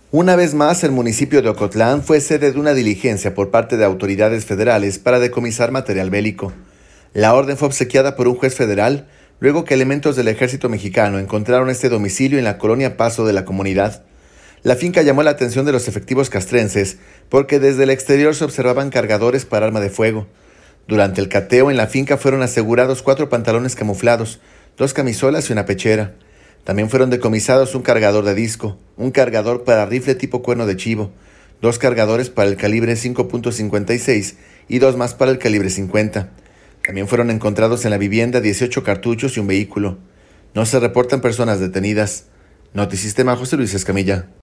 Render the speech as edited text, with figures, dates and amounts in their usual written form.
Una vez más, el municipio de Ocotlán fue sede de una diligencia por parte de autoridades federales para decomisar material bélico. La orden fue obsequiada por un juez federal luego que elementos del ejército mexicano encontraron este domicilio en la colonia Paso de la comunidad. La finca llamó la atención de los efectivos castrenses porque desde el exterior se observaban cargadores para arma de fuego. Durante el cateo en la finca fueron asegurados 4 pantalones camuflados, 2 camisolas y una pechera. También fueron decomisados un cargador de disco, un cargador para rifle tipo cuerno de chivo, 2 cargadores para el calibre 5.56 y 2 más para el calibre 50. También fueron encontrados en la vivienda 18 cartuchos y un vehículo. No se reportan personas detenidas. Notisistema, José Luis Escamilla.